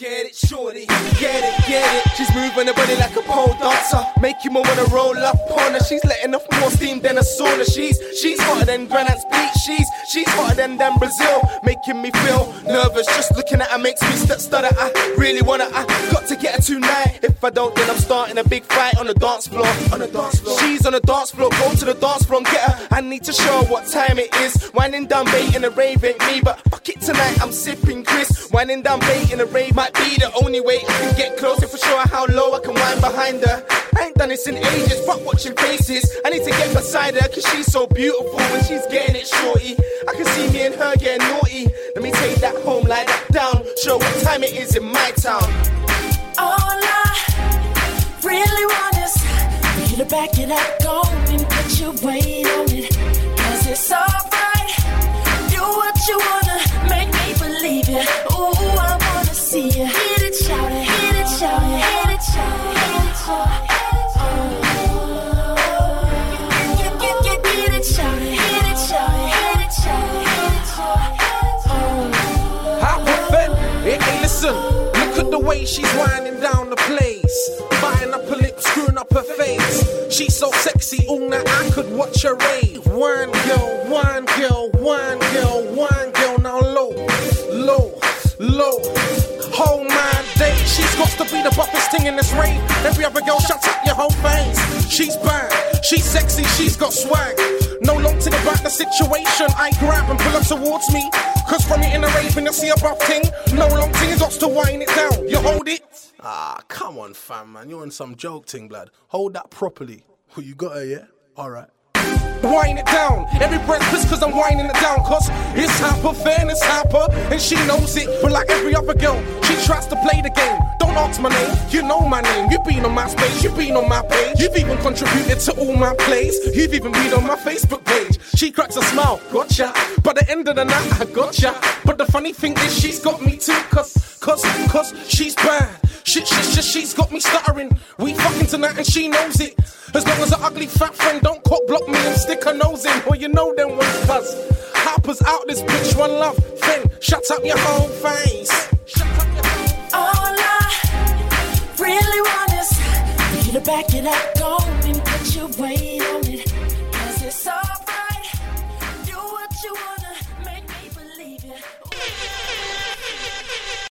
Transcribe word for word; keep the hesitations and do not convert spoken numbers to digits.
get it, shorty. Get it, get it. She's moving her body like a pole dancer, make you more wanna roll up on her. She's letting off more steam than a sauna. She's she's hotter than Granite's Beach. She's she's hotter than, than Brazil, making me feel nervous. Just looking at her makes me st- stutter. I really wanna, I got to get her tonight. If I don't, then I'm starting a big fight on the dance floor. On the dance floor. She's on the dance floor. Go to the dance floor and get her. I need to show her what time it is. Winding down bait in a rave ain't me, but fuck it tonight. I'm sipping Chris. Winding down bait in a rave might be the only way I can get closer for sure. How low I can wind behind her. I ain't done this in ages. Fuck watching faces. I need to get beside her cause she's so beautiful when she's getting it, shorty. I can see me and her getting naughty. Let me take that home, lie that down. Show what time it is in my town. All I really want is for you to back it up, go and put your weight on it. Cause it's alright, do what you wanna, make me believe it. Ooh, I wanna see you. Hit it, shout it, hit it, shout it, hit it, shout it, hit it, shout it. Get, get, get, get it, shout it, hit it, shout it, hit it, shout it, hit it, shout it. How perfect, hey, hey, listen. Look at the way she's winding down the place, biting up her lips, screwing up her face. She's so sexy, all night I could watch her rave. One girl, one girl, one girl, one girl. Now low, low, low. Whole my day, she's got to be the boppest thing in this rave. Every other girl shut up your whole face. She's bad, she's sexy, she's got swag. No long thing about the situation. I grab and pull her towards me. Cause from it in the rave and you see a buff thing. No long thing is to wind it down. You hold it. Ah, come on fam man, you're in some joke thing blood. Hold that properly. Oh, you got her, yeah? Alright. Wind it down, every breath piss cause I'm winding it down. Cause it's hyper, fairness hyper, and she knows it. But like every other girl, she tries to play the game. Don't ask my name, you know my name. You've been on my space, you've been on my page. You've even contributed to all my plays. You've even been on my Facebook page. She cracks a smile, gotcha. By the end of the night, I gotcha. But the funny thing is she's got me too. Cause, cause, cause she's bad. Shit, shit, shit, she's got me stuttering. We fucking tonight and she knows it. As long as an ugly fat friend don't cock block me and stick her nose in. Well, you know them ones, cuz Harper's out this bitch, one love. Then shut up your whole face. Shut up your whole face. All I really want is for you to back it up, go and put your weight on it. Cause it's all